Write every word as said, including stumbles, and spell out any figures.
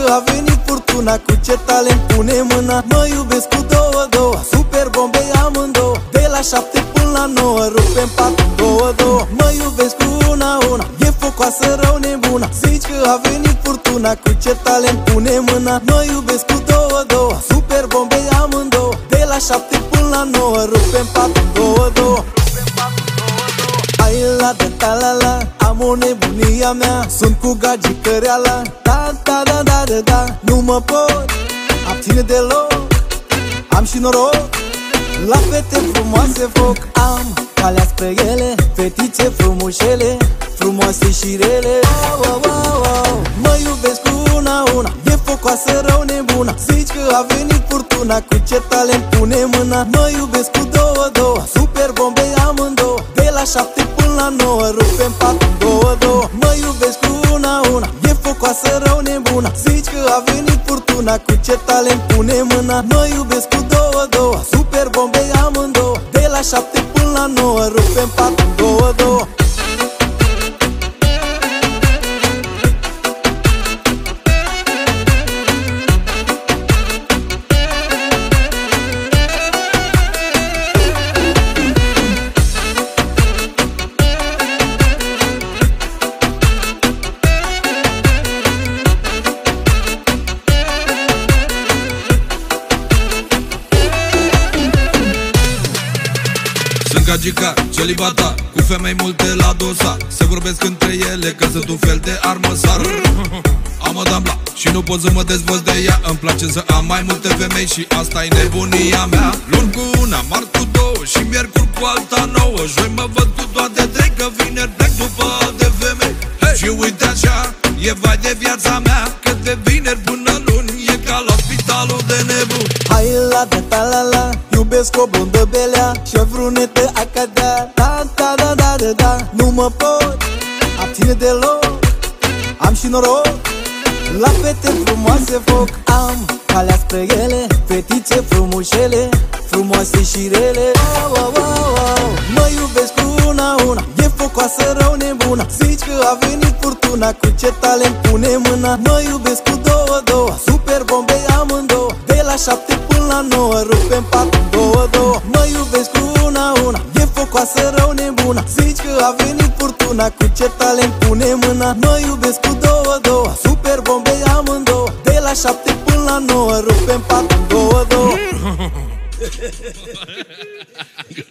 că a venit furtuna, cu ce talent pune mâna. Mă iubesc cu două, două, super bombe amândouă. De la șapte până la nouă, rupem patru, două, două. Mă iubesc cu una, una, e focoasă rău nebuna. Zici că a venit furtuna, cu ce talent pune mâna. Mă iubesc cu două, două, super bombe amândouă. De la șapte până la nouă, rupem patru, două, două. Hai la de ta la la, am o nebunia mea. Sunt cu gagică reala, da, da, da, da, da, da. Nu mă pot abține deloc, am și noroc. La fete frumoase foc am, calea spre ele. Fetițe frumușele, frumoase și rele. Wow, wow, wow. Mă iubesc cu una, una, e focoasă rău nebuna. Zici că a venit furtuna, cu ce talent pune mâna. Mă iubesc cu două, două, super bombe amândouă. De la șapte până la nouă, rupem patru, două, două. Mă iubesc cu una, una, e focoasă rău nebuna. Zici că a venit furtuna, cu ce talent pune mâna. Mă iubesc cu două, două, super bombe amândouă. De la șapte până la nouă, rupem patru, două, două. Sunt gagica, celibatar, cu femei multe la dosar. Se vorbesc între ele că sunt un fel de armăsar. Am o dambla și nu pot să mă dezvăț de ea. Îmi place să am mai multe femei și asta-i nebunia mea. Luni cu una, marți cu două și miercuri cu alta nouă. Joi mă văd cu toate trei, că vineri plec după alte femei. Hey! Și uite așa, e vai de viața mea, că de vineri până luni e ca la spitalul de nebun. Hai la de ta la la, iubesc o blondă belea și o brunetă a cadea. Da, da, da, da, da, da. Nu mă pot abține deloc, am și noroc. La fete frumoase foc am, calea spre ele. Fetițe frumușele, frumoase și rele. Wow, wow, wow, wow. Mă iubesc cu una, una, e focoasă rău nebuna. Zici că a venit furtuna, cu ce talent pune mâna. Mă iubesc cu două, două, super bombe amândouă. De la șapte până la nouă, rupem patru, două, două. Mă iubesc cu una, una, e focoasă rău nebuna. Zici că a venit furtuna, cu ce talent pune mâna. Mă iubesc cu două, două, super bombe amândouă. De la șapte până la nouă, rupem patru, două, două.